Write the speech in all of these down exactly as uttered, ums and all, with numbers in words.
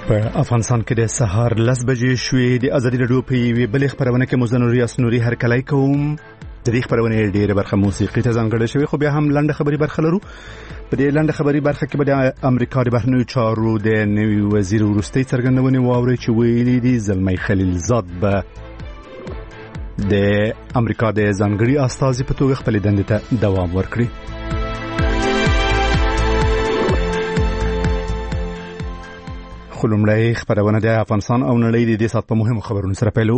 په افغانستان کې د سهار لس بجې شوې. د ازادي راډیو په یوې بلې خبرونه کې مزن ریاض نوري هرکلی کوم. د دې خبرونه ډېره برخه موسیقي ته ځانګړې شوې، خو بیا هم لنډه خبري برخه لرو. په دې لنډه خبري برخه کې به د امریکا د بهرنیو چارو د نوي وزیر وروستۍ څرګندونې واورئ چې ویلي دي زلمی خلیلزاد به د امریکا د ځانګړي استازي په توګه خپلې دندې ته دوام ورکړي. خلومړی خبرونه د افغانستان او نړۍ د دې سات په مهمو خبرونو سره پیلو.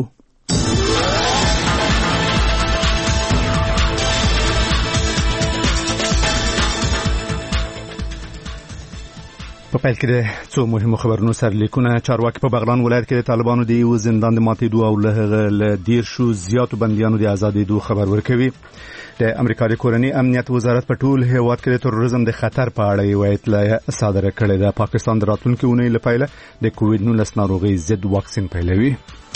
په پیل کې د څو مهمو خبرونو سرلیکونه. چارواکي په بغلان ولایت کې د طالبانو د یو زندان د ماتېدو او له دیرشو زیاتو بندیانو د ازادېدو خبر ورکوي. د امریکا د کورنۍ امنیت وزارت په ټول هیواد کې د تروریزم د خطر په اړه یو اطلاع صادره کړې ده. پاکستان د راتلونکي اونۍ لپاره د کووډ نولس ناروغي ضد واکسین پیلوي.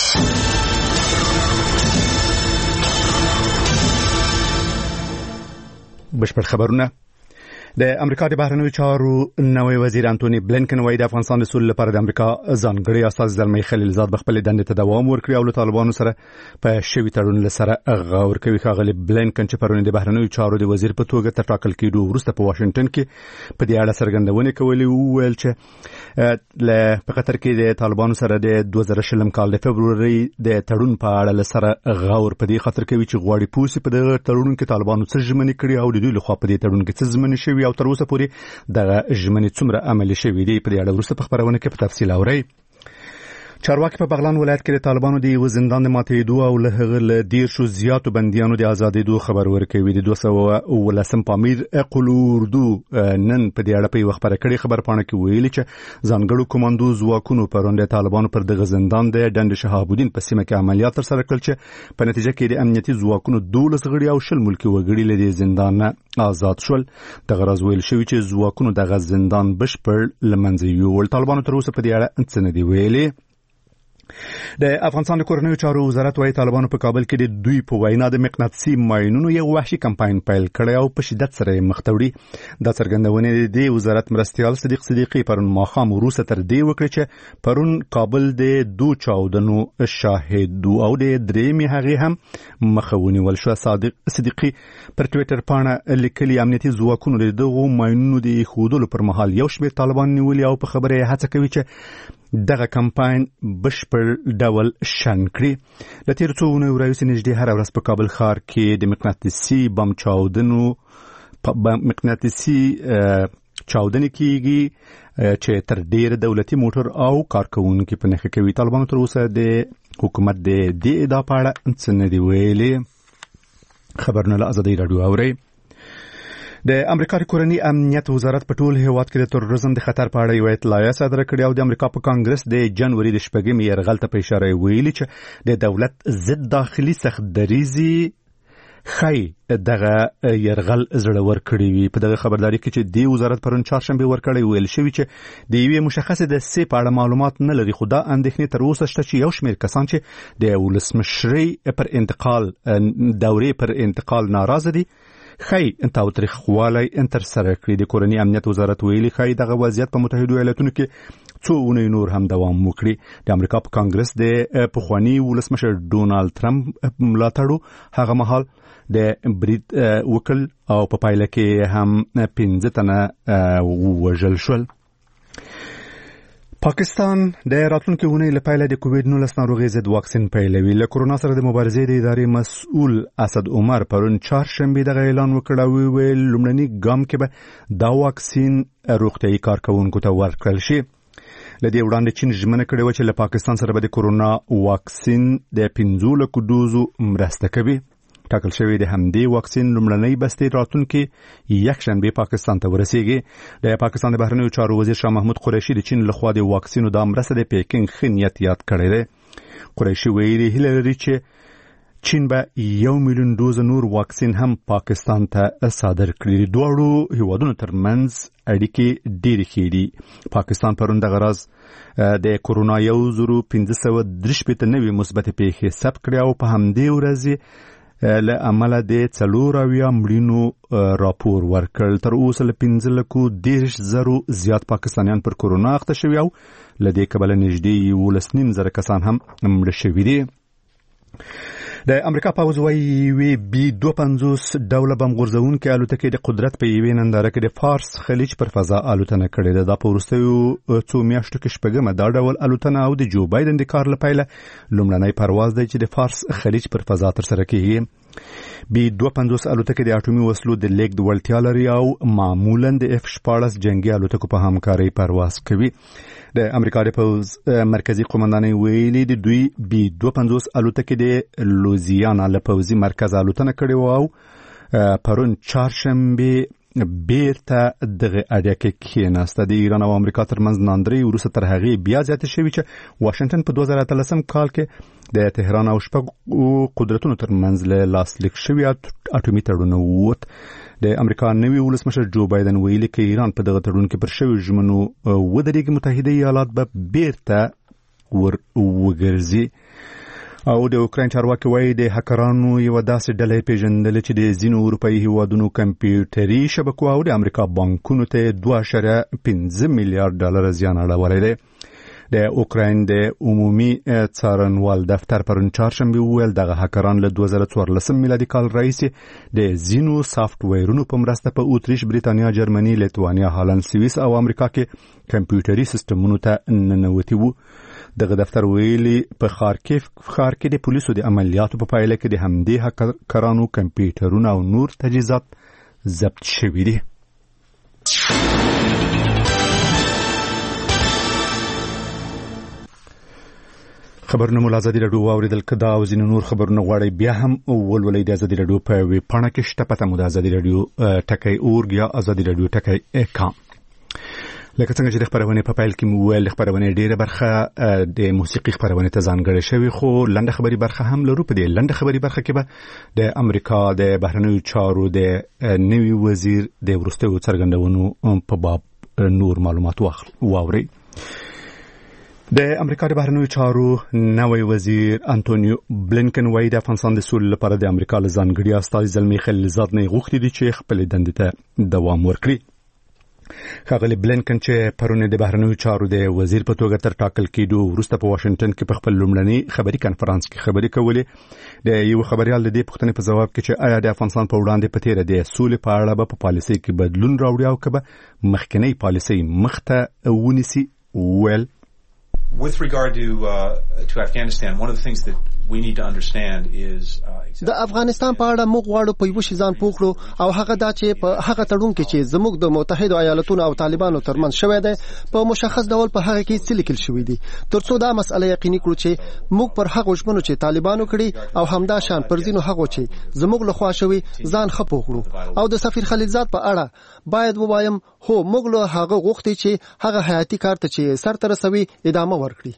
بشپړ خبرونه. د امریکا د بهرنیو چارو نوی وزیر انټونی بلینکن وايي د افغانستان د سولې لپاره د امریکا ځانګړي استازي زلمی خلیلزاد به خپلې دندې ته دوام ورکړي او له طالبانو سره په شوي تړون سره غور کوي. ښاغلي بلینکن چې پرون د بهرنیو چارو د وزیر په توګه تر ټاکل کېدو وروسته په واشنگټن کې په دې اړه څرګندونې کولې، وویل چې له په قطر کې د طالبانو سره د دوه زره شلم کال د فبروري د تړون په اړه سره غور په دې خاطر کوي چې غواړي پوسي په دغه تړون کې طالبانو څه ژمنې کړي او د دوی لخوا په دې تړون کې څه ژمنې شوي او تر اوسه پورې دغه ژمنې څومره عملي شوي دي. په دې اړه وروسته په خبرونه کې په تفصیل اورئ. چارواکي په بغلان ولایت کې د طالبانو د یو زندان د ماتېدو او له هغه له دیرشو زیاتو بندیانو د ازادېدو خبر ورکوي. د دوه سوه اوولسم پامیر قلوردو نن په دې اړه په یوه خبره کړې خبرپاڼه کې ویلي چې ځانګړو کوماندو ځواکونو پرون د طالبانو پر دغه زندان د ډنډ شهاب الدین په سیمه کې عملیات ترسره کړل چې په نتیجه کې د امنیتي ځواکونو دولس غړي او شل ملکي وګړي له دې زندان آزاد شول. دغه راز ویل شوی چې ځواکونو دغه زندان بشپړ له منځه یووړ. طالبانو تر اوسه په دې اړه څه نه دي ویلي. د افغانستان د کورنیو چارو وزارت وايي طالبانو په کابل کې د دوی په وینا د مقناطیسي ماینونو یو وحشي کمپاین پیل کړی او په شدت سره مخ ته وړي. دا څرګندونه د وزارت مرستیال صدیق صدیقي پرون ماښام وروسته تر دې وکړه چې پرون کابل د دو چاودنو شاهد او د درېمې هغې هم مخه ونیول شوه. صادق صدیقي پر ټویټر پاڼه لیکلي امنیتي ځواکونو د دغو ماینونو د ایښودلو پر مهال یو شمېر طالبان نیولي او په خبره یې هڅه کوي چې دغه کمپاین بشپړ ډول شن کړي. د تېرو څو اونیو راهیسې نږدې هره ورځ په کابل ښار کې د مقناطیسي بم چاودنو مقناطیسي چاودنې کېږي چې تر ډېره دولتي موټر او کارکوونکي په نښه کوي. طالبانو تر اوسه د حکومت د دې ادعا په اړه څه نه دي ویلي. خبرونه له ازادي راډیو اورئ. د امریکا د کورنۍ امنیت وزارت په ټول هیواد کې د تروریزم د خطر په اړه یو اطلاع صادره کړې او د امریکا په کانګرس د جنوري د شپږمې یرغل ته په اشاره ویلي چې د دولت ضد داخلي سخت دریزي خی دغه یرغل زړور کړی وي. په دغه خبرداري کې چې د وزارت پرون چهارشنبه ورکړی ویل شوی چې د یوې مشخصې د سې په اړه معلومات نه لري، خو دا اندېښنې تر اوسه شته چې یو شمېر کسان چې د ولسمشرۍ پر انتقال دورې پر انتقال ناراضه دي خی تاوتریخوالی تر سره کړی. د کورنۍ امنیت وزارت ویلي خی دغه وضعیت په متحدو ایالاتونو کې څو اونۍ نور هم دوام وکړي. د امریکا په کانګرس د پخواني ولسمشر ډونالد ترامپ ملاتړو هغه مهال د برید وکړ او په پایله کې هم پنځه تنه ووژل شول. پاکستان د راتلونکي اونۍ لپاره د کووډ نولس ناروغي ضد واکسین پیلوي. له کرونا سره د مبارزې د ادارې مسؤل اسد عمر پرون چهارشنبه دغه اعلان وکړ او ویل لومړني ګام کې به دا واکسین روغتیايي کارکوونکو ته ورکړل شي. له دې وړاندې چین ژمنه کړې وه چې له پاکستان سره به د کرونا واکسین د پنځو لکو دوزو مرسته کوي. ټاکل شوی د همدې واکسین لومړنۍ بستې راتلونکي یکشنبه پاکستان ته ورسیږي. د پاکستان د بهرنیو چارو وزیر شاه محمود قریشي د چین لخوا د واکسینو د مرسته د پیکینګ ښه نیت یاد کړی دی. قریشي ویلي هیله لري چې چین به یو میلیون دوز نور واکسین هم پاکستان ته صادر کړي. دواړو هیوادونو ترمنځ اړیکې ډېرې ښې دي. پاکستان پرون دغه راز د کرونا یو زرو پنځه سوه درې شپېته نوي مثبتې پیښې ثبت کړې او په همدې ورځ له عمله د څلور اویا مړینو راپور ورکړ. تر اوسه له پنځه لکو دېرش زرو زیات پاکستانیان پر کورونا اخته شوي او له دې کبله نږدې یولس نیم زره کسان هم مړه شوي دي. د امریکا پوځ وايي وی بي دوه پنځوس ډوله بم غورځونکې الوتکې د قدرت په یوې ننداره کې د فارس خلیج پر فضا الوتنه کړې ده. دا په وروستیو څو میاشتو کې شپږمه دا ډول الوتنه او د جو بایدن د کار له پیله لومړنی پرواز دی چې د فارس خلیج پر فضا ترسره کیږي. بي دوه پنځوس الوتکې د اټومي وسلو د لیږد وړتیا لري او معمولا د اف شپاړس جنگي الوتکو په همکارۍ پرواز کوي. د امریکا د پوځ مرکزی قومندانۍ ویلي د دوی بي دوه پنځوس الوتکې د لوزیانا له پوځي مرکز الوتنه کړې وه او پرون چهارشنبه بیرته دغه اړیکه کې کېناسته. د ایران او امریکا ترمنځ ناندرۍ وروسته تر هغې بیا زیاتې شوې چې واشنګټن په دوه زره اتلسم کال کې د تهران او شپږو قدرتونو ترمنځ له لاسلیک شوي اټومي تړون ووت. د امریکا نوي ولسمشر جو بایدن ویلي چې ایران په دغه تړون کې پر شوي ژمنو ودرېږي متحده ایالات به بیرته ور وګرځي. او د اوکراین چارواکي وایي د هکرانو یو داسې ډله پیژندل چې د ځینو اروپایي هیوادونو کمپیوټري شبکو او د امریکا بانکونو ته دوه اعشاریه پنځه میلیارډ ډالر زیان اړولی دی. د اوکراین د عمومي څارنوال دفتر پرون چهارشنبه وویل دغه هکران له دوه زره څوارلسم میلادي کال راهیسې د ځینو سافټویرونو په مرسته په اوتریش، بریتانیا، جرمني، لیتوانیا، هالند، سویس او امریکا کې کمپیوټري سیستمونو ته ننوتي وو. دغه دفتر ویلي په خارکیف ښار کې د پولیسو د عملیاتو په پایله کې د همدې هکرانو کمپیوټرونه او نور تجهیزات ضبط شوي دي. خبرونه مو ازادي راډیو واوریدل. کدا او ځینې نور خبرونه غواړئ بیا هم ولولئ د ازادي راډیو په ویب پاڼه کې شته. پته مو د ازادي راډیو ټکی اورګ یا ازادي راډیو ټکی کام. لکه څنګه چې د خبرونه په پیل کې مو ویل خبرونه ډیره برخه د موسیقي خبرونه ته ځانګړې شوی، خو لنډه خبري برخه هم لرو. په دې لنډه خبري برخه کې به د امریکا د بهرنیو چارو د نوي وزیر د وروستیو څرګندونو په باب نور معلومات واورئ. د امریکا د بهرنیو چارو نوی وزیر انټونیو بلینکن وايي د افغانستان د سولې لپاره د امریکا له ځانګړي استازي زلمي خلیلزاد نه غوښتي دي چې خپل دندې ته دوام ورکړي. ښاغلي بلینکن چې پرون د بهرنیو چارو د وزیر په توګه تر ټاکل کېدو وروسته په واشنګټن کې په خپل لومړني خبري کانفرنس کې خبرې کولې، د یو خبريال د دې پوښتنې په جواب کې چې آیا د افغانستان په وړاندې په تیره د سولې په اړه به په پالیسۍ کې بدلون راوړي او که به مخکنی پالیسۍ مخته ونیسي، ویل With regard to uh, to Afghanistan, one of the things that we need to understand is د افغانستان په اړه موږ غواړو په یو شی ځان پوښړو او هغه دا چې په هغه تړون کې چې زموږ د متحده ایالاتونو او طالبانو ترمنځ شوی دی په مشخص ډول په هغه کې څه لیکل شوی دي، ترڅو دا مسله یقیني کړو چې موږ پر هغه ژمنو چې طالبانو کړي او همدا شان پر ځینو هغو چې زموږ له خوا شوی ځان ښه پوښړو. او د سفیر خلیلزاد په اړه باید ووایم هو موږ له هغه غوښتي چې هغه حیاتي کار ته چې سر ته رسوي ادامه ورکړي.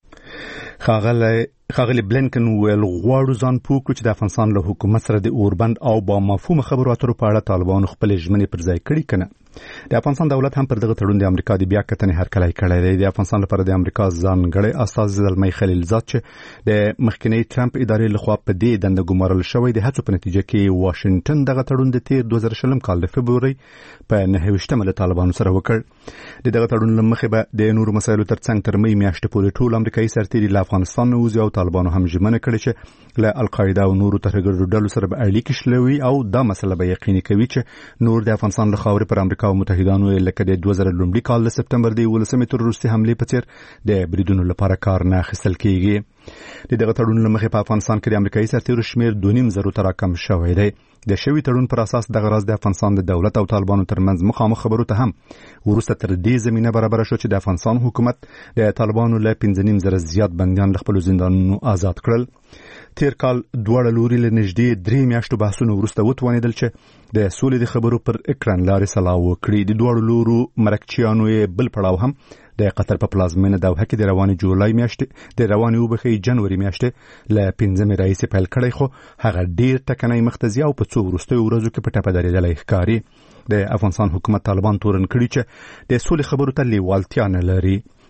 خاغلی خاغلی بلینکن ویل غواړو ځان پوه کړو چې د افغانستان له حکومت سره د اوربند او با مفهوم خبرو اترو په اړه طالبانو خپل ژمنې پر ځای کړي کنه. د افغانستان دولت هم پر دغه تړون د امریکا د بیا کتنې هرکلی کړی دی. د افغانستان لپاره د امریکا ځانګړی استازی زلمی خلیلزاد چې د مخکنی ټرمپ ادارې لخوا په دې دنده ګمارل شوی د هڅو په نتیجه کې واشنګټن دغه تړون د تیر دوه زره شلم کال د فبروري په نهه ویشتمه له طالبانو سره وکړ. د دغه تړون له مخې به د نورو مسایلو ترڅنګ تر مې میاشتې پورې ټول امریکایي سرتیري له افغانستان نه وځي او طالبانو هم ژمنه کړې چې له القاعده او نورو ترهګرو ډلو سره به اړیکې شلوي او دا مسله به یقیني کوي چې نور د افغانستان له خاورې پر امریکا او متحدانو لکه د دوه زره لومړي کال د سپتمبر د یولسمې تروریستي حملې په څیر د بریدونو لپاره کار نه اخیستل کیږي. د دغه تړون له مخې په افغانستان کې د امریکایي سرتیرو شمیر دوه نیم زرو ته راکم شوی دی. د شوي تړون پر اساس دغه راز د افغانستان د دولت او طالبانو ترمنځ مخامخ خبرو ته هم وروسته تر دې زمینه برابره شو چې د افغانستان حکومت د طالبانو له پنځه نیم زره زیات بندیان له خپلو زندانونو آزاد کړل. تیر کال دواړه لوري له نږدې درې میاشتو بحثونو وروسته وتوانېدل چې د سولې د خبرو پر اکران لارې سلا وکړي. د دواړو لورو مرکچیانو یې بل پړاو هم د قطر په پلازمینه دوحه کې د روانې جولای میاشتې د روانې وبخي جنوري میاشتې له پنځمې راهیسې پیل کړی، خو هغه ډیر ټکنی مختزي او په څو وروستیو ورځو کې په ټپه درېدلی ښکاري. د افغانستان حکومت طالبان تورن کړي چې د سولې خبرو ته لیوالتیا نه لري.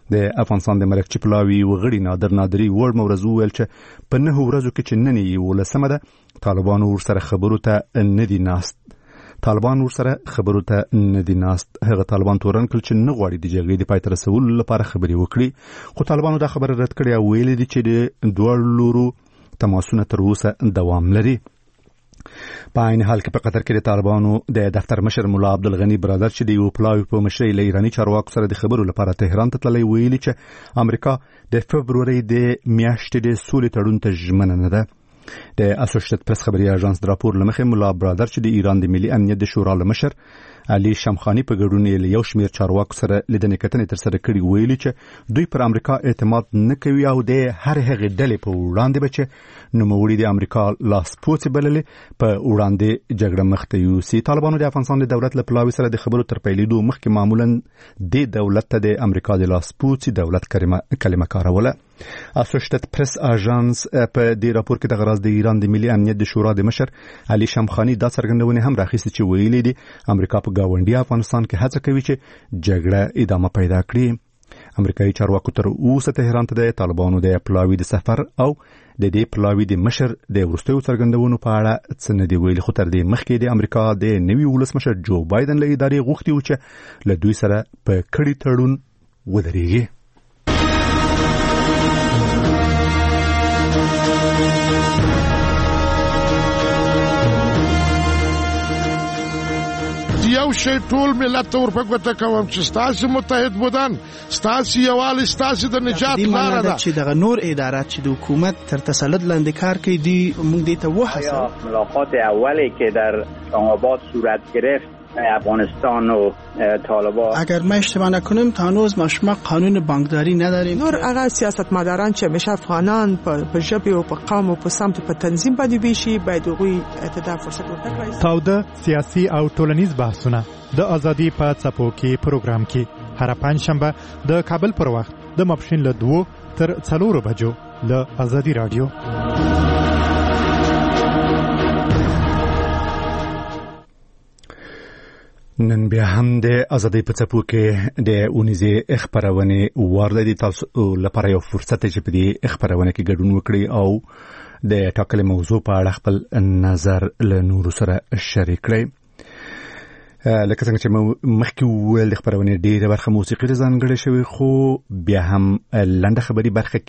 د افغانستان د مرکچی پلاوی وغړي نادر نادری ور مورز ویل چې په نه ورځو کې چې نن یې ولسمه ده طالبان ور سره خبرو ته نه دي ناست طالبان ور سره خبرو ته نه دي ناست هغه طالبان تورن کل چې نه غواړي د جګړې د پای ته رسولو لپاره خبرې وکړي خو طالبانو دا خبره رد کړې او ویل دي چې د دوه لورو تماسونه تر اوسه دوام لري په عین حال کې په قطر کې د طالبانو د دفتر مشر مولا عبدالغنی برادر چې د یو پلاوی په مشرۍ له ایرانی چارواکو سره د خبرو لپاره تهران ته تللی ویلي چې امریکا د فبروري د میاشتې د سولې تړون ته ژمنه نه ده د اسوسییټډ پریس خبري اژانس د راپور لمخې مولا برادر چې د ایران د ملي امنیت د شورا مشر علي شمخانی په ګډون یې یو شمېر چارواکو سره لیدنې کتنې تر سره کړي ویلي چې دوی پر امریکا اعتماد نه کوي او د هر هغه ډلې په وړاندې بچ نوموړي د امریکا لاس پوڅې بللې په وړاندې جګړه مخته یوسي طالبانو د افغانستان د دولت له پلاوي سره د خبرو تر پیلېدو مخکې معمولا د دولت ته د امریکا د لاس پوڅې دولت کلمه کاروله اسوسییټډ پریس اژانس په دې راپور کې د غراز د ایران د ملي امنیت د شورا د مشر علي شمخانی دا څرګندونه هم راخیستې چې ویلي دي امریکا په گاونډي افغانستان کې هڅه کوي چې جګړه ادامه پیدا کړي امریکایي چارواکو تر اوسه تهران ته د طالبانو د پلاوی د سفر او د دې پلاوی د مشر د وروستیو څرګندونو په اړه څه نه دی ویلي خو تر دې مخکې د امریکا د نوي ولسمشر جو بایدن له ادارې غوښتي و چې له دوی سره په کړي تړون ودرېږي یو شی ټول ملت ورپګوته کوم چې ستاسو متحد بودن ستاسو یوال ستاسو د نجات لاره ده چې دغه نور ادارات چې د حکومت تر تسلط لاندې کار کوي دی موږ دې ته وحسه ملاقات اولی که در اسلام آباد صورت گرفت افغانستان و طالبان اگر ما اشتباه نکنم تا هنوز ما شما قانون بانکداری نداریم نور هغه سیاستمداران چې همیشه افغانان په ژبه او په قوم او په سمت په تنظیم باندې بيشي باید هغوی اعتدال فرصت ورکړي تاوده سیاسي او ټولنیز بحثونه د ازادي په څپو کې پروګرام کې هر پنځشنبه د کابل پر وخت د ماپښین له دوه تر څلورو بجو له ازادي رادیو نن بیا هم د ازادۍ په څپو کې د اونیزې خبرونه ورلدي تاسو لپاره یو فرصت چې په دې خبرونه کې ګډون وکړي او د ټاکلې موضوع په اړه خپل نظر له نور سره شریک کړئ لکه څنګه چې مخکې ویل د خبرونه ډیره برخه موسیقي ځانګړې شوی خو بیا هم لنډه خبري برخه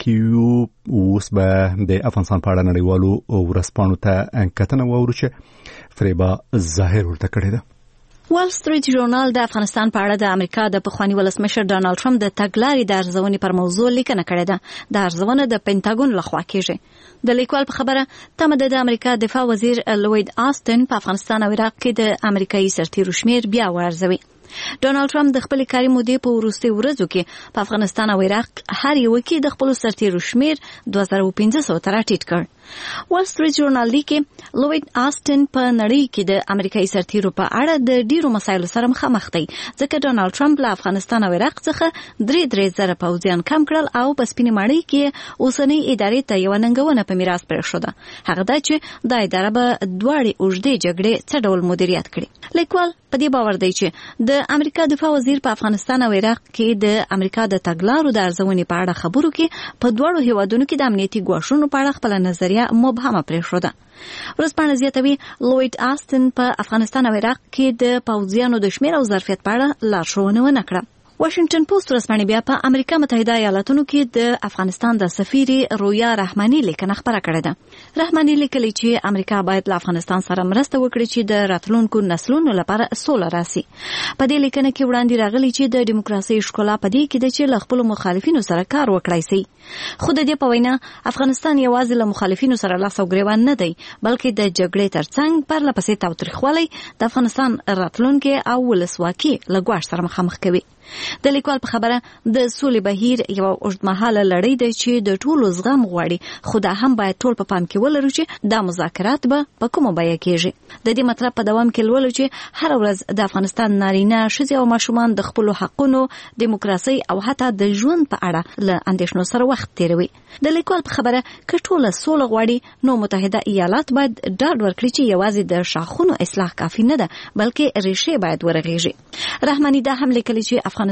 کې اوس به د افغانستان په اړه نړیوالو ورسپانو ته کتنه وورو چې فریبا ظاهر ورته کړی ده وال سټریټ ژورنال د افغانستان په اړه د امریکا د پخوانی ولسمشر ډانلډ ټرمپ د تګلارې د ارزونې پر موضوع لیکنه کړې ده د ارزونه د پینټاګون لخوا کېږي د لیکوال په خبره تمه ده د امریکا دفاع وزیر لوید آستن په افغانستان او عراق کې د امریکایي سرتیرو شمیر بیا وارزوي ډانلډ ټرمپ د خپل کاري مودې په وروستي ورځو کې په افغانستان او عراق هر یو کې د خپل سرتیرو شمیر دوه زره او پنځه سوه ته راټیټ کړ وال سټریټ ژورنال لیکي لوید آستن په نړۍ کې د امریکایي سرتیرو په اړه د ډیرو مسایلو سره مخامخ دی ځکه ډانلډ ټرمپ له افغانستان او عراق څخه درې درې زره پوځیان کم کړل او په سپینې ماڼۍ کې اوسنۍ ادارې ته یو ننګونه په میراث پرېښوده هغه دا چې د اداره به دواړې اوږدې جګړې څه ډول مدیریت کړي لیکوال په دې باور دی چې د امریکا دفاع وزیر په افغانستان او عراق کې د امریکا د تګلارو د ارزونې په اړه خبرو کې په دواړو هیوادونو کې د امنیتي ګواښونو په اړه خپل نظریه مبهمه پرېښوده ورځپاڼه زیاتوي لوید آستن په افغانستان او عراق کې د پوځیانو د شمیر او ظرفیت په اړه لارښوونه ونه کړه واشنگټن پوسټ ورځپاڼه بیا په امریکا متحده ایالاتونو کې د افغانستان د سفیر رویا رحماني لیکنه خبره کړې ده رحماني لیکلي چې امریکا باید له افغانستان سره مرسته وکړي چې د راتلونکو نسلونو لپاره سوله راسي په دې لیکنه کې وړاندې راغلي چې د دیموکراسي ښکلا په دې کې ده چې له خپل مخالفینو سره کار وکړای شي خو د دې په وینا افغانستان یوازې له مخالفینو سره لاس او ګریوان نه دی بلکې د جګړې ترڅنګ پرله پسې تاوتریخوالی د افغانستان راتلونکي او ولسواکي له ګواښ سره مخامخ کوي د لیکوال په خبره د سولې بهیر یو اوږدمهاله لړۍ ده چې د ټولو زغم غواړي خو دا هم باید ټول په پام کې ولرو چې دا مذاکرات به په کومه بیه کېږي د دې مطلب په دوام کې لولو چې هر ورځ د افغانستان نارینه ښځې او ماشومان د خپلو حقونو دیموکراسي او حتی د ژوند په اړه له اندېښنو سره وخت تیروي د لیکوال په خبره که ټوله سوله غواړي نو متحده ایالات باید ډاډ ورکړي چې یوازې د شاخونو اصلاح کافي نه ده بلکې ریښې باید ورغېږي رحماني دا هم لیکلي چې افغانستان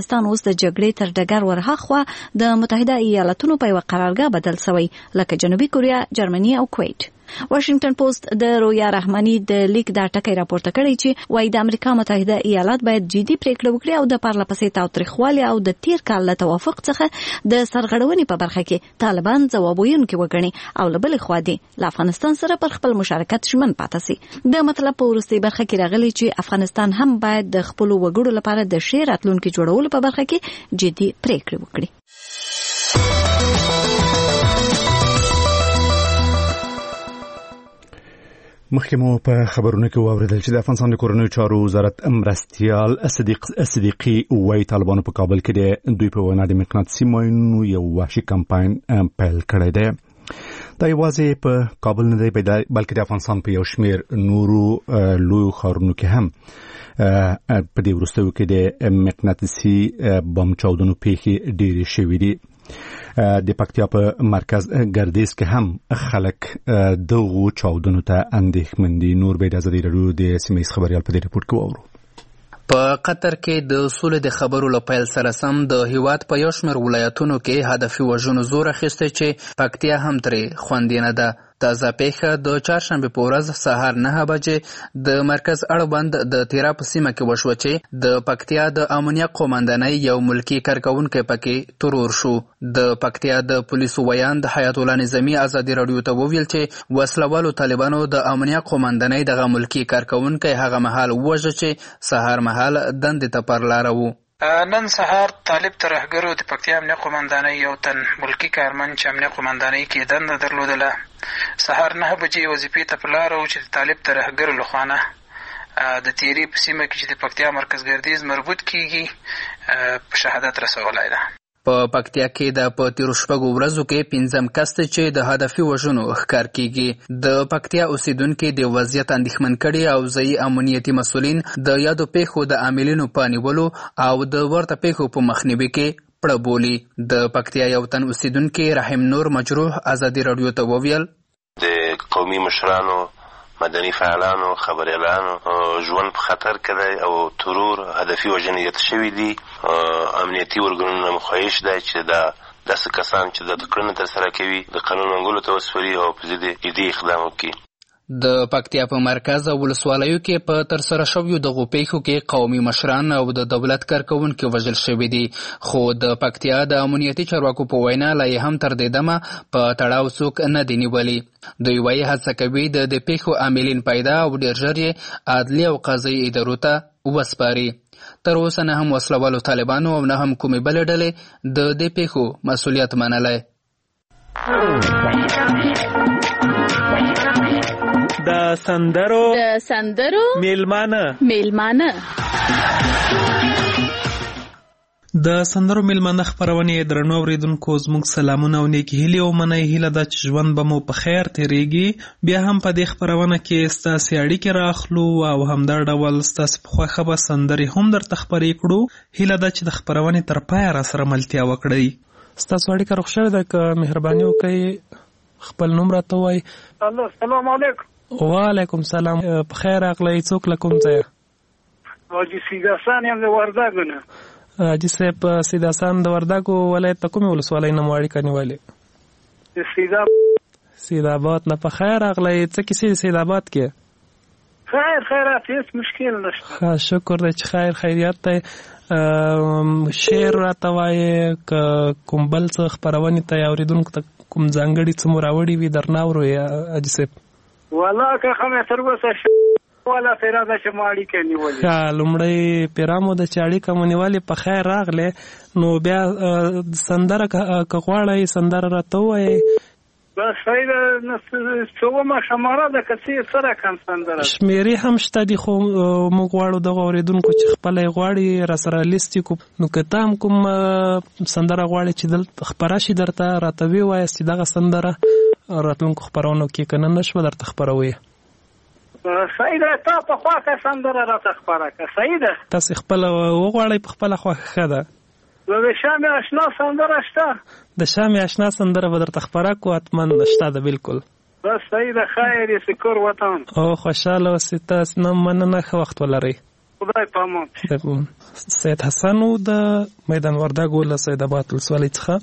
افغانستان اوس د جګړې تر ډګر ورهاخوا د متحده ایالاتونو په یو قرارګاه بدل شوی لکه جنوبي کوریا، جرمني او کویت. واشنگټن پوسټ د رویا رحماني د لیک دا ټکی راپورته کړی چې وايي د امریکا متحده ایالات باید جدي پریکړه وکړي او د پارلپسې تاوتریخوالي او د تیر کال له توافق څخه د سرغړونې په برخه کې طالبان ځواب ویونکي وګڼي او له بلې خوا دي له افغانستان سره پر خپل مشارکت ژمن پاتې سي. د مطلب په وروستۍ برخه کې راغلي چې افغانستان هم باید د خپل وګړو لپاره د ښې راتلونکي جوړولو په برخه کې جدي پریکړه وکړي. مخکې مو په خبرونه کې واوریدل چې د افغانستان د کورنیو چارو وزارت مرستیال صدیق صدیقي وايي طالبانو په کابل کې دوی په وینا د مقناطیسي ماینونو یو وحشي کمپاین پیل کړی دی. دا یوازې په کابل نه دی بلکې د افغانستان په یو شمېر نورو لویو ښارونو کې هم په دې وروستیو کې د مقناطیسي بم چاودنو پیښې ډېرې شوې دي. د پکتیا په مرکز ګردیز کې هم خلک دغو چاودنو ته اندېښمن دي. نور به د ازادي راډیو د سیمه ییز خبريال په دې رپورټ کې واورو. په قطر کې د سولې د خبرو له پیل سره سم د هیواد په یو شمېر ولایتونو کې هدفي وژنو زور اخیستی چې پکتیا هم ترې خوندي نه ده. تازه پیښه د چهارشنبې په ورځ سهار نه بجې د مرکز اړوند د تیرا په سیمه کې وشوه چې د پکتیا د امنیه قومندانۍ یو ملکی کارکونکی پکې ترور شو. د پکتیا د پولیسو ویاند حیات الله نظامي ازادي راډیو ته وویل چې وسلوالو طالبانو د امنیه قومندانۍ دغه ملکی کارکونکی هغه مهال وژه چې سهار مهال دندې ته پر لاره و. نن سهار طالب ترهګرو د پکتیا امنیه قومندانۍ یو تن ملکی کارمن چې امنیه قومندانۍ کې دنده درلودله سهار نه بجې وظیفې ته په لاره و چې د طالب ترهګرو له خوا نه د تیري په سیمه کې چې د پکتیا مرکز ګردیز مربوط کیږي په شهادت رسولی ده. په پکتیا کې د په تیرو شپږو ورځو کې پنځم کس چې د هدفي وژنو ښکار کیږي. د پکتیا اوسیدونکي د وضعیت اندېښمن کړي او ځایي امنیتي مسؤلین د یادو پیښو د عاملینو په نیولو او د ورته پیښو په مخنیوي کې پړه بولي. د پکتیا یو تن اوسیدونکي رحیم نور مجروح ازادي راډیو ته وویل د قومي مشرانو، مدني فعالانو، خبريالانو ژوند په خطر کې دی او ترور هدفي وژنې زیات شوي دي. امنیتي ارګانونه مخایش دی چې دا داسې کسان چې د کړنې ترسره کوي د قانون منګولو ته وسپاري او په ضد یې جدي اقدام وکړي. د پکتیا په مرکز او ولسوالیو کې په ترسره شویو دغو پیښو کې قومي مشران او د دولت کارکونکي وژل شوي دي. خو د پکتیا د امنیتي چارواکو په وینا لا یې هم تر دې دمه په تړاو څوک نه دي نیولي. دوی وایي هڅه کوي د دې پیښو عاملین پیدا او ډېر ژر یې عدلي او قضایي ادارو ته وسپاري. تر اوسه نه هم وسلوالو طالبانو او نه هم کومې بلې ډلې د دې پیښو مسؤلیت منلی. د سندرو د سندرو میلمانه میلمانه د سندرو میلمانه خپرونې درنو اوریدونکو زموږ سلامونه او نیکې هیلې او مننه هیله ده چې ژوند به مو په خیر تیریږي. بیا هم په دې خپرونه کې ستاسې اړیکې راخلو او همدا ډول ستاسې په خوښه به سندرې هم درته خپرې کړو. هیله ده چې د خپرونې تر پایه راسره ملتیا وکړئ. ستاسو اړیکه روغ شوې ده که مهرباني وکړئ خپل نوم راته ووایئ. السلام علیکم. وعلیکم سلام. په خیر راغلی. څوک له کوم ځایه؟ حاجي سیداسان یم د وردګو نه. حاجي صاحب سیداسان د وردګو ولایت ته کومې ولسوالۍ نه مو اړیکه نیولې؟ د سیدآباد. سیدآباد نه. په خیر راغلی. څه کیسې د سیدآباد کې؟ خیر خیرات هیڅ مشکل نشته. ښه شکر دی چې خیر خیریت دی. شعر راته وایې که کوم بل څه خپرونې ته یا اورېدونکو ته کوم ځانګړي څه مو راوړي وي درنه اورو یې حاجي صاحب؟ والله که خمه تر اوسه والا پیراده چې ما اړیکه نیولې. ښه لومړی پیرامو ده چې اړیکه مو نیولې په خیر راغلې نو بیا سندره که غواړئ سندره راته ووایئ. بس صحیح ده. څومه شماره ده که څه سره کم سندره شمېرې هم شته دي خو موږ غواړو دغه اورېدونکو چې خپله یې غواړي راسره لیست یې کړو. نو که ته هم کوم سندره غواړې چې دلته خپره شي درته راته ویې وایاست چې دغه سندره راتلونکو خپرونو کې که نه نه شوه درته خپروي. صحیح ده. تا په خواښه سندره راته خپره کړه. صحیح ده. تاسې خپله وغواړئ په خپله خوښه ښه ده. د شامې اشنا سندره شته؟ د شامې اشنا سندره به درته خپره کړو. حتما شته ده بالکل. بس صحیح ده. خیر یې سکور وطن. او خوشحاله اوسئ. تاسې نه مننه. ښه وخت ولرئ. خدای پامان. سید حسن و د میدان وردګ ول سید آباد ولسوالۍ څخه.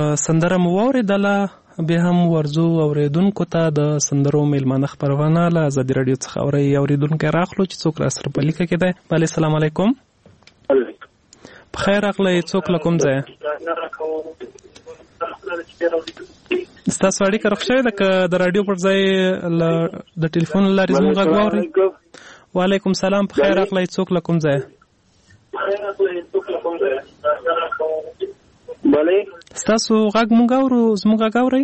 سندره مو واورېدله. بیا هم ورځو اورېدونکو ته د سندرو میلمانه خپرونه له ازادي راډیو څخه اورئ اورېدونکی راغلو چې څوک راسره په لیکه کې دی. بله السلام علیکم. بخیر راغلی. څوک له کوم ځایه؟ ستاسو اړیکه روغ شوې ده که د راډیو پر ځای د ټلیفون له لارې زموږ غږ واورئ؟ وعلیکم سلام. بخیر راغلی. څوک له کوم ځایه؟ ستاسو غږ مونږ اورو. زموږ غږ اورئ؟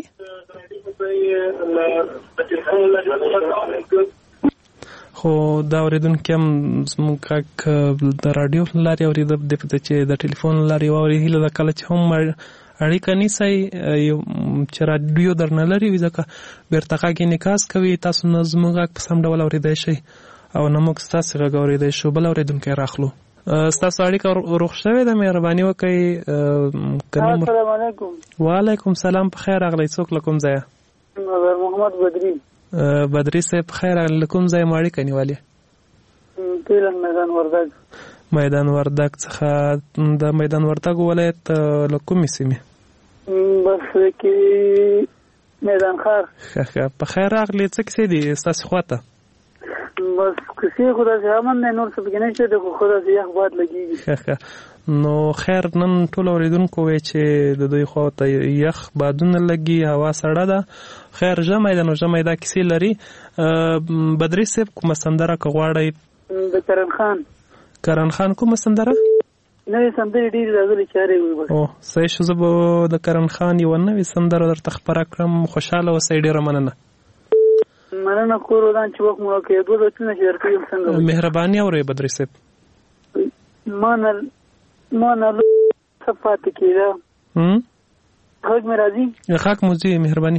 خو دا اورېدونکي هم زموږ غږ د راډیو له لارې اورېده دې په چې د ټلیفون له لارې واورئ. هیله ده کله چې هم اړیکه نیسئ چې راډیو در نه لري وي ځکه بېرته غږ انعکاس کوي. تاسو نه زموږ غږ په سم ډول اورېدی شئ او نه موږ ستاسې غږ اورېدی شو. بل اورېدونکی راخلو. ستاسو اړیکه روغ شوې ده؟ مهرباني وکړئ. السلام علیکم. وعلیکم سلام. په خیر راغلی. څوک له کوم ځایه؟ محمد بدري. بدري صاحب په خیر راغلی. له کوم ځایه مو اړیکه نیولې؟ پیلن میدان وردګ. میدان وردګ څخه. د میدان وردګ ولایت له کومې سیمې؟ بس کې میدان ښار. ښه ښه. په خیر راغلی. څه کیسې دي ستاسې خواته؟ بس کسی خدا سے امن نه نور څه پکې نشته د خدا سے یخ باد لګیږي. نو خیر نن ټول اوریدونکو وی چې د دوی خواته یخ بادونه لګي، هوا سړه ده. خیر ژمی ده نو ژمی دا کیسې لري. بدري صاحب کومه سندره که غواړئ؟ د کرن خان. کرن خان کومه سندره؟ نوې سندرې ډېرې راغلي چارې وي. او صحیح شو. زه به د کرن خان یوه نوې سندره درته خپره کړم. خوشحاله اوسئ. ډېره مننه. مننه کور ودان چې وخت مو راکړې. دوه بیتونه چې درکوي څنګه؟ مهرباني اورئ بدري صاحب. ما نه ما نه څه پاتې کېده. غږ مې راځي؟ غږ مو ځي. مهرباني.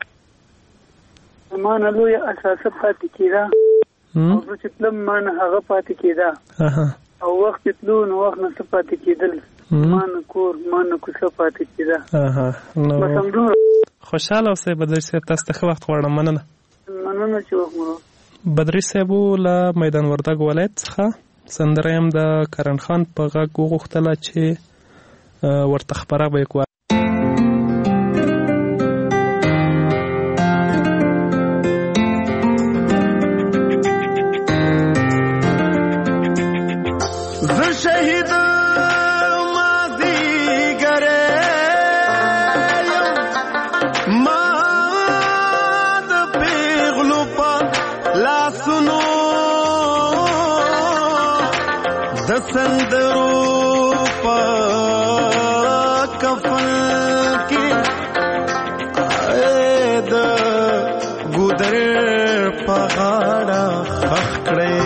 ما نه لویه اساسه پاتې کېده او زه چې تلم ما نه هغه پاتې کېده او وخت چې تلو نو وخت نه څه پاتې کېدل. ما نه کور ما نه کوڅه پاتې کېده. بس همدومره. خوشحاله اوسئ بدري صاحب. تاسو ته ښه وخت غواړم. مننه. مننه چې وخت مو. بدري صاحب له میدان وردګ ولایت څخه سندره هم د کرن خان په غږ وغوښتله چې ورته خپره به یې کړو. سندرو پا کفن کی اید گودر پا غاڑا خخ کڑے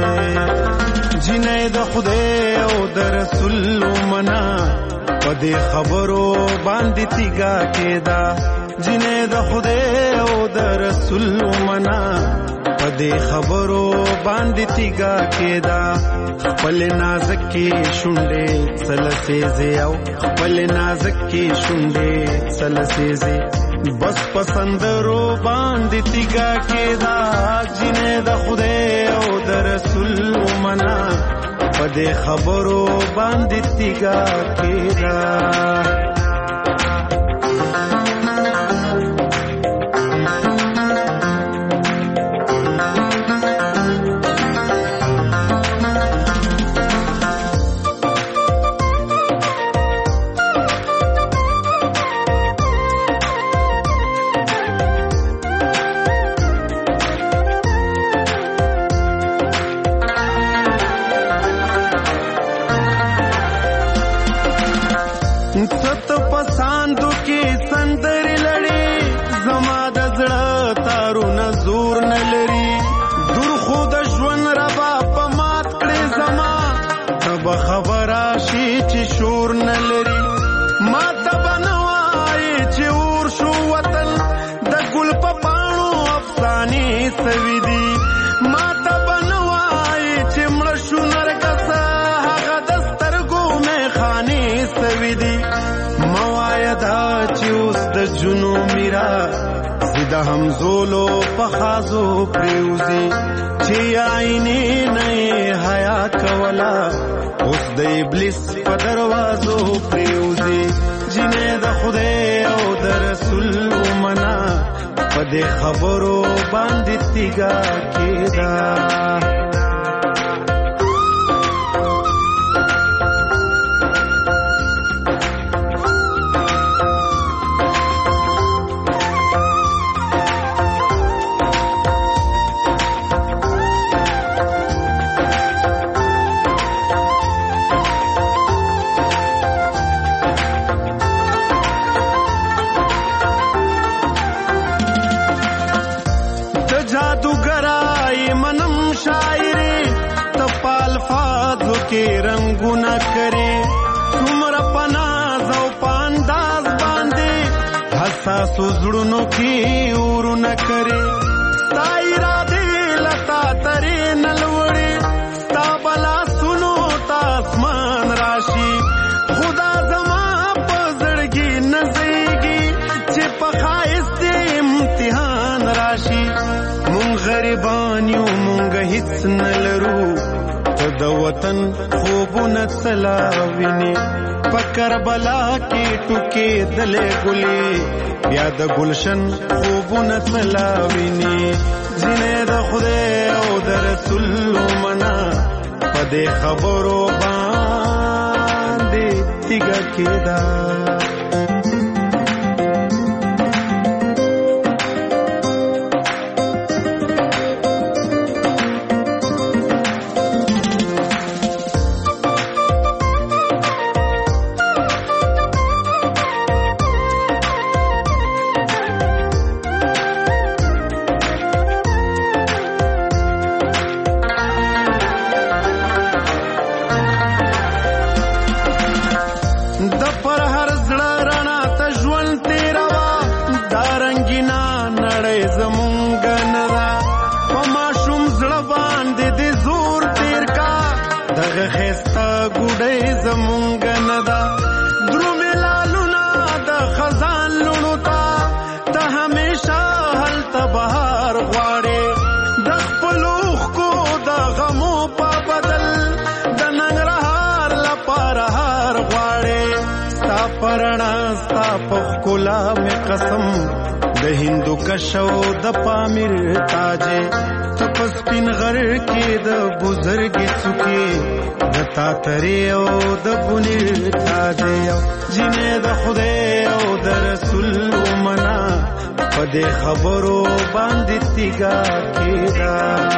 جنہیں دا خدے او دا رسول منا پدے خبرو باندی تیگا کے دا جنہیں دا خدے او دا رسول منا پدے خبرو باندی تیگا کے دا خپل نازک کی شونډې سلسېزې او خپل نازک کی شونډې سلسېزې بس پسندرو باندې تیګا کېدا جنې د خدای او د رسول منا په دې خبرو باندې تیګا کېدا. جنو میرا زیدہ ہم زولو پخازو پریوزی چی آئینی نئے حیا کولا اس دا ابلیس پا دروازو پریوزی جنې د خدای او د رسول ومنه په دې خبرو باندې تیګا کېدا رنگونه کرے څومره پناز او پانداز باندې حساس زړونو کې ورونه کرے ستا اراده لتا ترې نلوړې ستا بلا سنو تا اسمان راشي خدا زما په زړګي نزيږي چې په خایست امتحان راشي مونږ غریبان یو مونږ هیڅ نلرو د وطن خوبونه سلاویني په کربلا کې ټوکې دلې ګلې بیا د گلشن خوبونه سلاویني جنې د خدای او د رسول منا په دې خبرو باندې تیګه کېدا قسم د هندو کشو د پامیر تاجه تپس پین غر کې د بزرګي څوکي د تاتری او د پونیر تاجه جنې د خدای او د رسول ومنه په دې خبرو باندې تیګا کېدا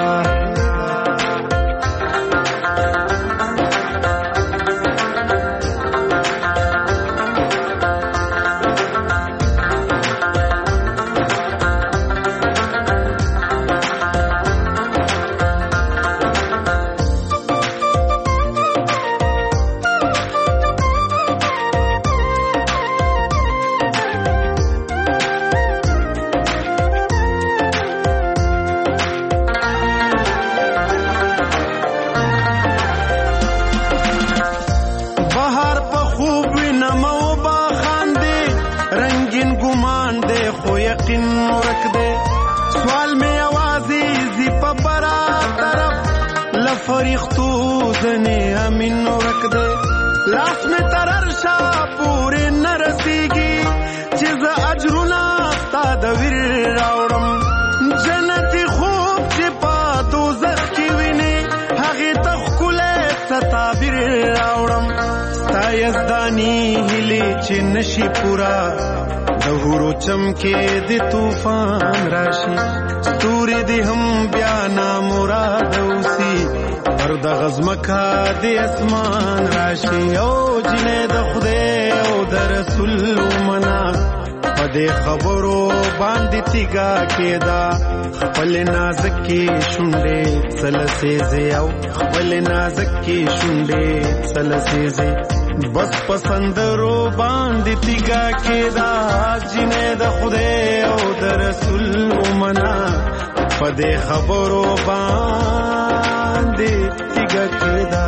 فریختو زنی امین ورک دے لاس میں ترر شا پوری نرسیگی چیز اجرونا ستا دویر راوڑم جنتی خوب چی پا دوزخ کی وینی حقی تخکولے ستابیر راوڑم ستا یزدانی ہلی چی نشی پورا دہورو چمکے دی توفان راشی ستوری دی ہم بیانا مراد اوسی پر د غزمکا دی اسمان راشي او جنې د خدای او د رسول منا په دې خبرو باندې تیګا کېدا خپل نازکې شونډې سلسېزې او خپل نازکې شونډې سلسېزې بس پسندرو باندې تیګا کېدا جنې د خدای او د رسول منا په دې خبرو باندې تیګا کېدا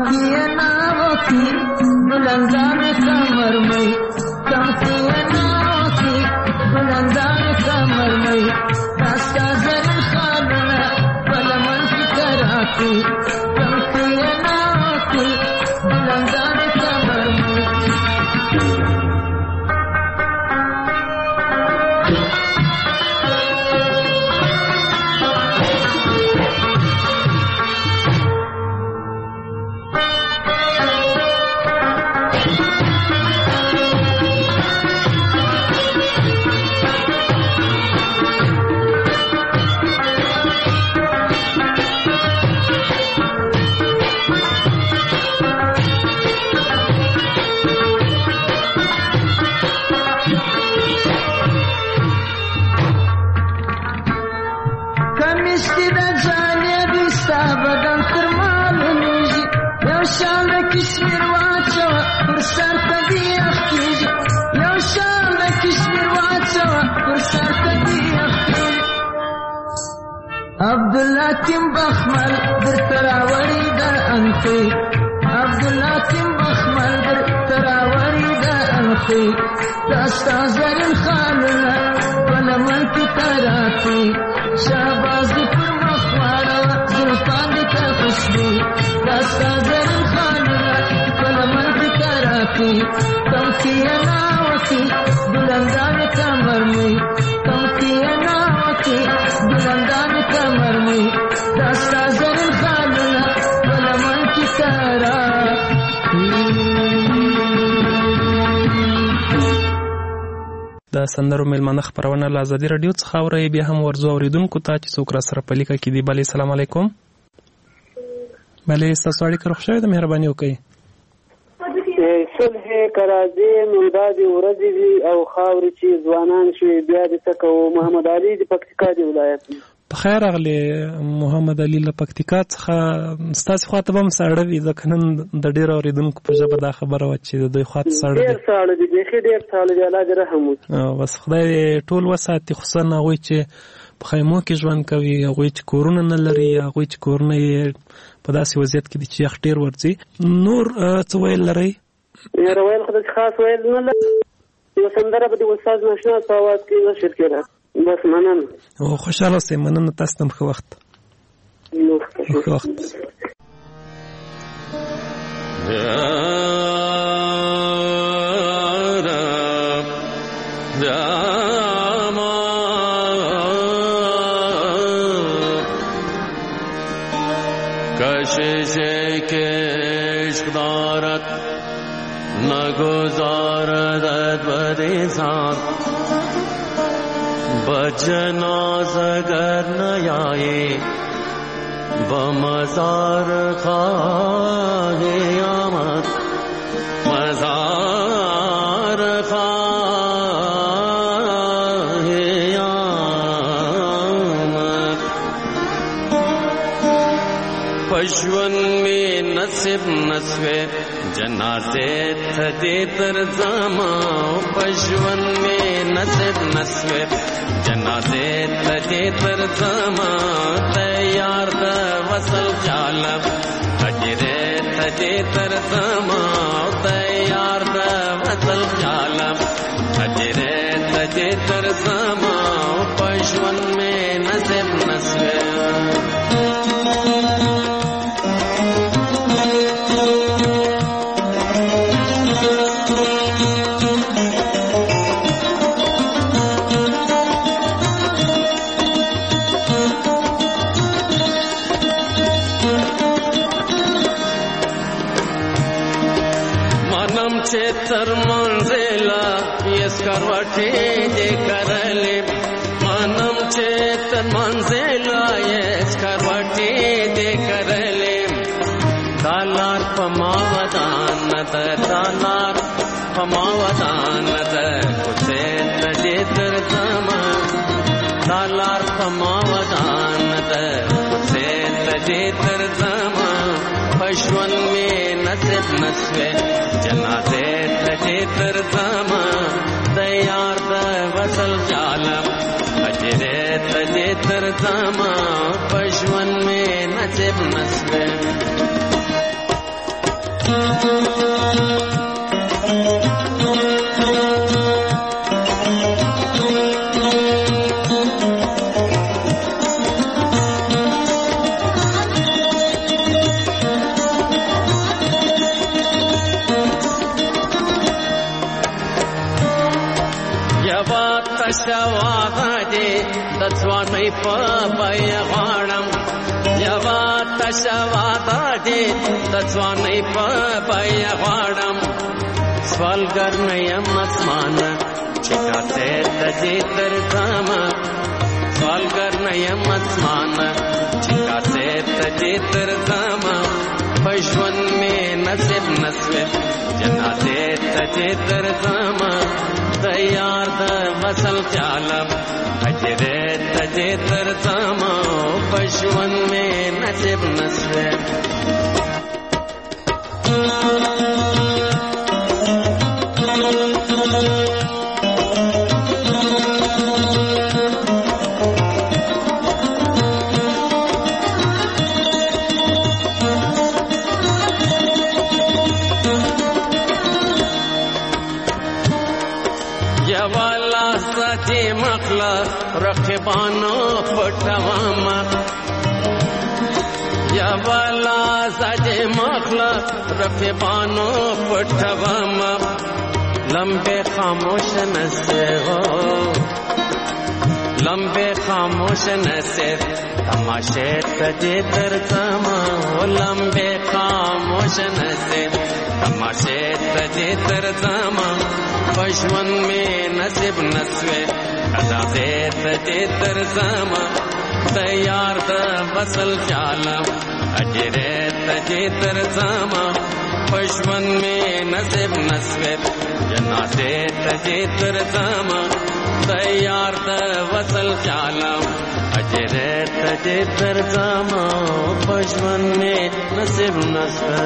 کی ناو کی بلندان کمر میں کم کی ناو کی بلندان کمر میں داستا زر خاننا بلمن کی کراتی کم کی ناو کی بلندان کمر میں کشمیر واچو پر سر کدی اخیج یو شام کشمیر واچو پر سر کدی اخیج عبداللہ تیم بخمل در تراوری در انخی عبداللہ تیم بخمل در تراوری در انخی داستا زرین خانونا پلمن کی تراتی شہباز دی پر مخوارا زلفان دی تا خوشبی داستا زرین خانونا پلمن کی تراتی کم کی ناوتی بلندان کمر میں کم کی ناوتی بلندان کمر میں داستا زرین خانونا پلمن کی تراتی. د سندرو میلمانه خپرونه له ازادي راډیو څخه اورئ. بیا هم ورځو اورېدونکو ته چې څوک را سره په لیکه کې دي. بلې سلام علیکم. بلې ستاسو اړیکه روغ شوې ده؟ مهرباني وکړئ. صلح کرازي نودا دي ورځې دي او خاورې چې ځوانان شوي بیا دې څه کوو. محمد علي د پکتیکا دی ولایت. په خیر راغلی محمد علي له پکتیکا څخه. ستاسې خوا ته به هم ساړه وي ځکه نن د ډېرو اورېدونکو په ژبه دا خبره وه چې د دوی خوا ته ساړه ډېر ساړه دي بیخي ډېر ساړه دي. الله دې رحم وکړي. بس خدای ټول وساتي خصوصا هغوی چې په خیمو کې ژوند کوي هغوی چې کورونه نه لري هغوی چې کورونه یې په داسې وضعیت کې دي چې یخ ډېر ورځي. نور څه ویل لرئ؟ یاره ویل خو داسې خاص ویل نه لرم. یوه سندره به د استاد ناشنا په اواز کې نشر کېده. بس مننه. او خوشحاله اوسئ. مننه. تاسو ته هم ښه وخت. ښه وخت. کشش کشک دارد نگذارد بدیزان بجناز اگر نیایی بمزار خواهی آمد مزار خواهی آمد پشون می نصب نسوه جنازه تدی تر زما پشون می نصب نسوه جنازه تدی تر زما تیار د وصل جالب اجره تدی تر زما تیار د وصل جالب اجره تدی تر زما پشون می نصب نسوه تر منزلا یس کروټې دې کرلې مانم چې تر منزلا یس کروټې دې کرلې دالار پما ودان ته دالار پما ودان ته کوڅه دې تر زما دالار پما ودان ته کوڅه دې تر زما پښون می نصب نسوه جنازه تجه تر زما تیار د وصل جالم اجره تجه تر زما پښون می نصب نسوه سوالګر نه یم اسمانه چې کاسې ته دې تر ځمه سوالګر نه یم اسمانه چې کاسې ته دې تر ځمه په ژوند مې نصیب نسوې جنازې ته دې تر ځمه د یار د وصل خیالم اجرې ته دې تر ځمه په ژوند مې نصیب نسوې رقبانو پټواما یا والا سجه مخلا رقبانو پټواما لمبے خاموش نسے ہو لمبے خاموش نسے تماشے تجے ترتما ہو لمبے خاموش نسے تماشے تجے ترتما پشون میں نصیب نسوے ازادے تجے ترتما تیار دا بسل خیالم اجرے تجے ترتما پشون میں نصیب نسوے جنازے تجے ترتما تیار دا وصل خیالم اجرے تجے ترتما پشون میں نصیب نسوے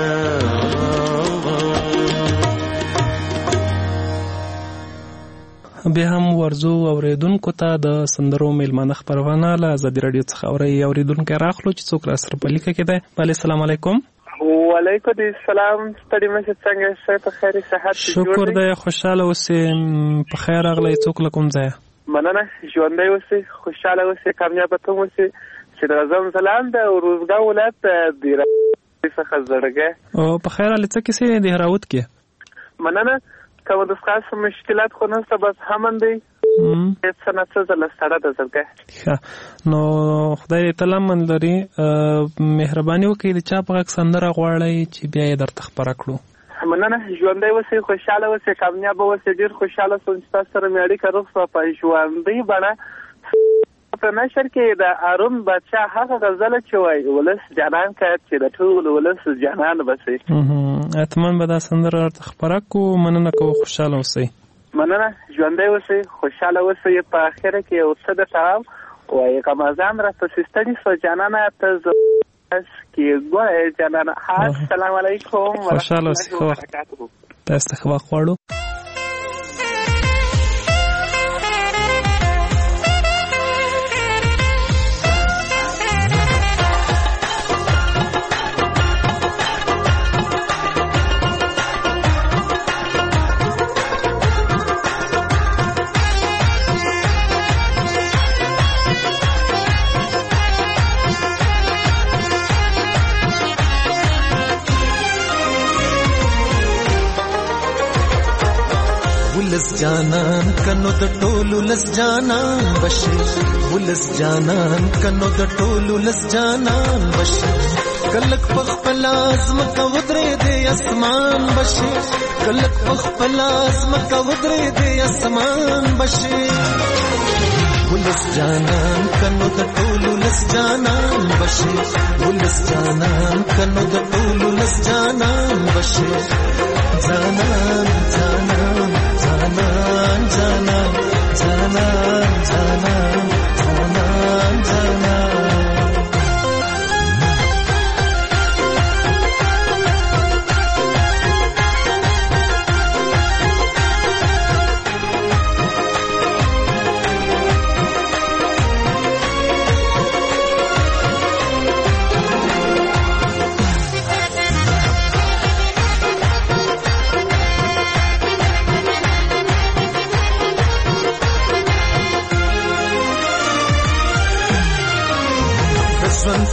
بیا هم ورزو اوریدونکو ته د سندرو میلمانه خبرونه له ازادي رادیو څخه اوري اوریدونکو راخلو چې څوک را سره په لیکه کې ده. بله السلام علیکم. وعلیکم السلام. ستړي مشه څنګه شئ؟ په خیر صحت شکر دی خوشاله اوسئ. په خیر راغلی څوک له کوم ځایه؟ مننه ژوندی اوسئ خوشاله اوسئ کامیابه هم اوسئ. چې د غزم ځلان د روزګان ولایت د څخه زړګه او په خیر علي څه کیسې د هراوت کې مننه کوم د خاص مشکلات خو نشته بس همن دی څه نه څه زله ستړه ده زړګه. نو خدای تعالی من لري مهرباني وکړي د چا په غږ سندره غواړئ چې بیا یې درته خپره کړو. مننه ژوندی اوسئ خوشحاله اوسئ کامیابه اوسئ. ډېر خوشحاله شوم چې تاسو سره مې اړیکه روغ شوه په ژوندۍ بڼه. په نشر کې د هارون بادشاه هغه غزله چې وایي ولس جانان که چې د ټول ولس جانان بسئ. حتما به دا سندره درته خپره کړو. مننه کوو خوشحاله اوسئ. مننه ژوندی اوسئ خوشحاله اوسئ. په اخره کې یو څه درته هم وایي غمازان راپسې ستړي شوه جانانه ته زه کې ګوره جانانه. السلام علیکم خوشحاله اوسئ. ښه وخت تاسو ته ښه وخت غواړو. ولس جانان کنو د ټولو لس جانان بشي ولس جانان کنو د ټولو لس جانان بشي کلک پخپل ازم کا ودرې دې اسمان بشي کلک پخپل ازم کا ودرې دې اسمان بشي ولس جانان کنو د ټولو لس جانان بشي ولس جانان کنو د ټولو لس جانان بشي جانان جانان جانان جانان جانان جانان جانان جانان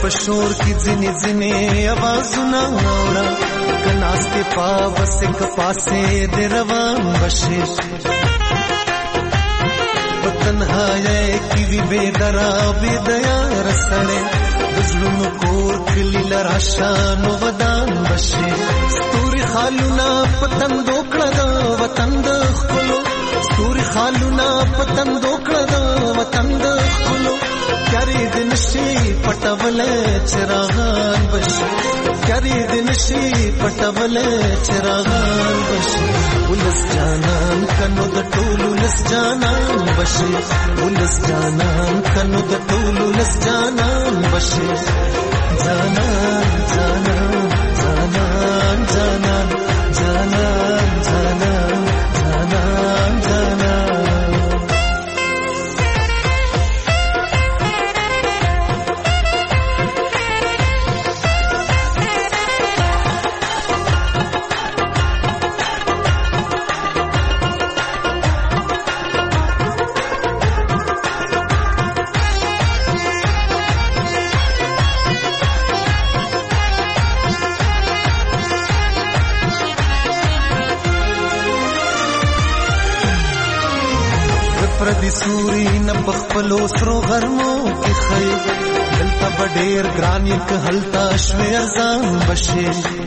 پشور کی ځنې ځنې आवाजونه اورا کناسته پاو سک پاسه د روان بشي وتنهايه کی وی بے درا بے دیا رسړې دزلونو کور کلی لراشان ودان بشي ستوري خالونا پتن دوکړه دا وطن د خپلو ستوري خالونا پتن دوکړه دا وطن د خپلو کری دن شي پټول چراغان بشي کری دن شي پټول چراغان بشي ولس جانان کنو د ټولو لس جانان بشي ولس جانان کنو د ټولو لس جانان بشي جانان جانان جانان جانان جانان جانان جانان جانان پردی سوري نه بخپلو سرو غرمو کې خي دلته بډیر ګران یک هلتا شوي ارزان بشي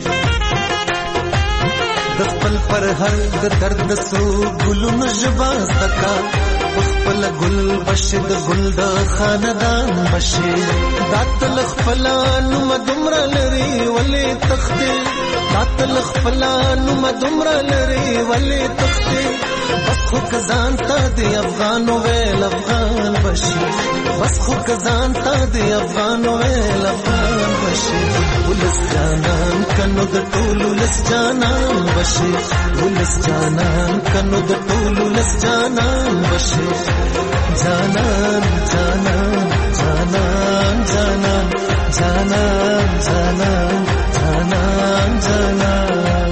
د خپل پر هر د درد سرو ګلونو جبا زکا خپل ګل بشي د ګل د خاندان بشي داتل خپلانو مدمر لري ولې تخته داتل خپلانو مدمر لري ولې تخته بس خو کزان تا دی افغان ویل افغان بشي بس خو کزان تا دی افغان ویل افغان بشي ولس جانان کنو د ټولو لس جانان بشي ولس جانان کنو د ټولو لس جانان بشي جانان جانان جانان جانان جانان جانان جانان جانان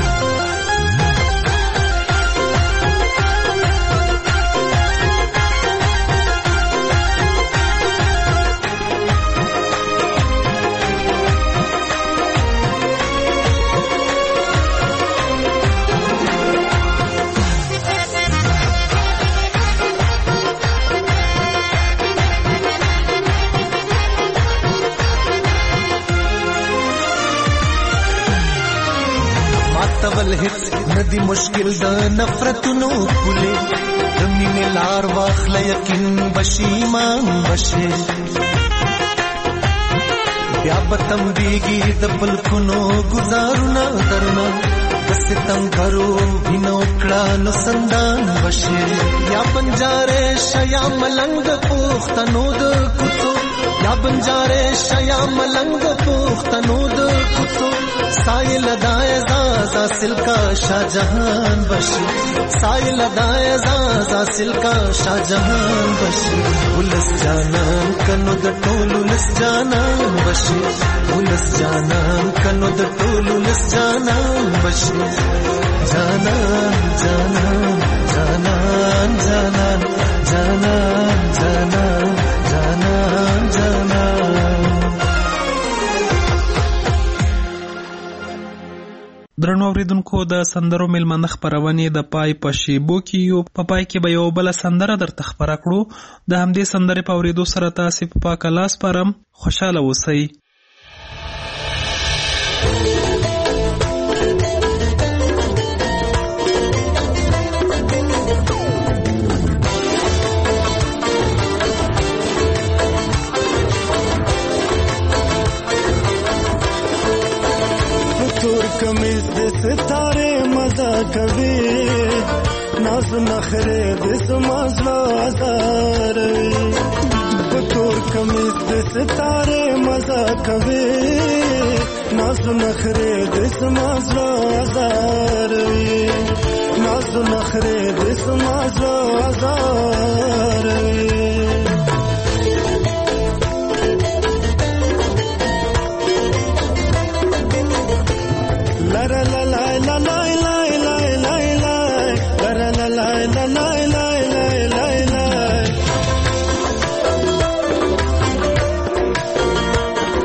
تول هیڅ ندی مشکل د نفرتونو کولې د مینې لار واخله یقین بشي ایمان بشي بیا به تمبېږي د پلکونو ګزارونه درنه د ستم کرو وینو کړه نو سندان بشي یا بنجارې شیا ملنګ پوښتنو د کوڅو یا بنجارې شیا ملنګ پوښتنو د کوڅو سایل دای زازا سلکا شاہجہان بشی سایل دای زازا سلکا شاہجہان بشی ولس جانان کنو د ټولو لس جانان بشي ولس جانان کنو د ټولو لس جانان بشي جانان جانان جانان جانان جانان جانان جانان جانان درنو اوریدونکو د سندرو میلمنه خپرونې د پای په شیبو کې یو په پای کې به یو بل سندره درته خبره کړو د همدې سندرې په اوریدو سره تاسو په پاک لاس پرم خوشاله اوسئ कमीज दे सितारे मजा कभी नाज नखरे दे समझलो आजार बतौर कमीज दे सितारे मजा कभी नाज नखरे दे समझलो आजार नाज नखरे दे समझलो आजार la la la la la la la la la la la la la la la la la la la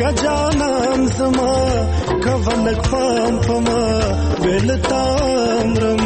خوږه جانان زما کولک پام پما بلتا امرم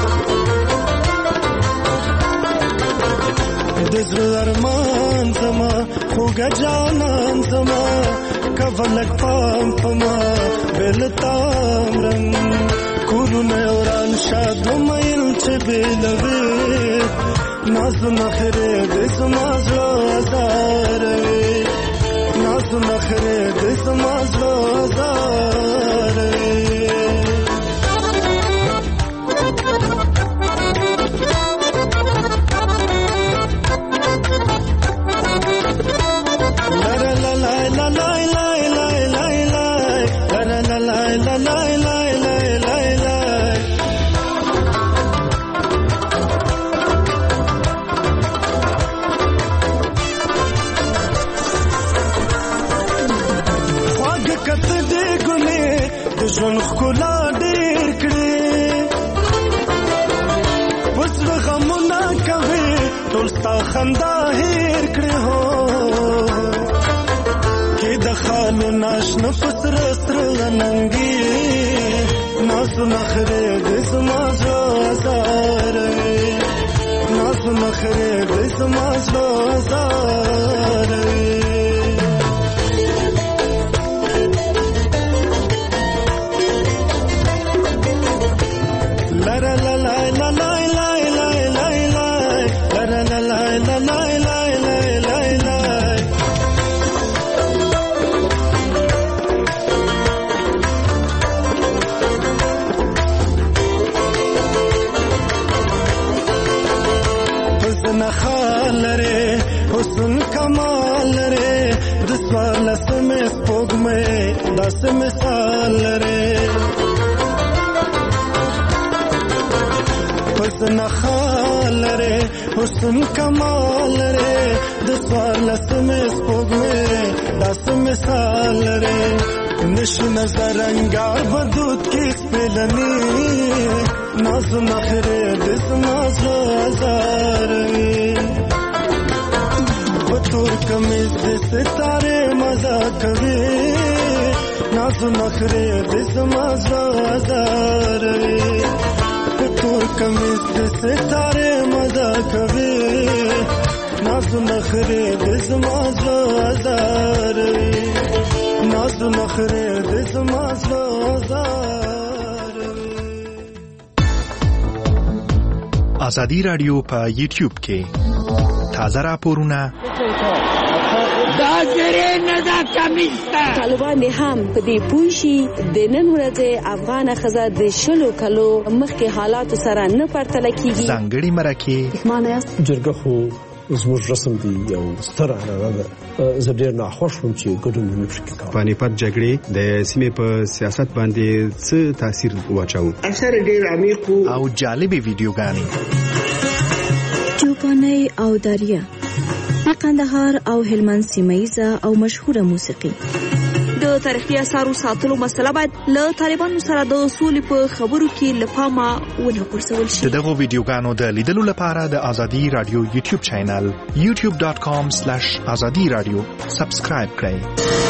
د زړه ارمان زما خوږه جانان زما کولک پام پما بلتا امرم کورونه وران شادو مایل چې بلوي ناز نخره د زما زړه زاروي ناز نخره د زما زړه زاروي ژوند ښکلا ډېر کړې اوس غمونه کوي ټول ستا خندا هېر کړې هو کې د خالو ناشنه په سره سره غننګي نازو نخرې د زما زړه زاروي نازو نخرې د زما زړه زاروي داس مثال لري حسن خال لري حسن کمال لري د سوال سمې سپوږمې داس مثال لري نش نظر انګار بدود کې سپلني ناز نخره د زما زاروي بطور کمیز د ستاره مزه کوي ناز نخره د زما زاروي تور کمیز د ستاره مزه کوي ناز نخره د زما زاروي ناز نخره د زما زاروي آزادی رادیو په یوټیوب کې تازه راپورونه دا زره نه دا کمیستا طالبان هم په دې پوښي د نن ورځې افغان خزه د شلو کلو مخکې حالات سره نه پرتله کیږي ځانګړي مرکه معنی جرګه خو زموږ رسم دی یو ستر اعلان ده زه ډېر ناخوښ وم چې ګډون ونه شي کوي پانیپت جګړې د سیمې په سیاست باندې څه تاثیر واچاو اثر ډېر عمیق او جالبې ویډیوګانې چوپاني او داریا قندهار او هلمند سیمایزه او مشهوره موسیقي د تاریخي اثارو ساتلو مسله باید له طالبانو سره د سولې په خبرو کې لپامه ونه غورځول شي. دغه ویډیوګانو د لیدلو لپاره د آزادی رادیو یوټیوب چینل یوټیوب ډاټ کام سلیش آزادی رادیو سبسکرایب کړئ.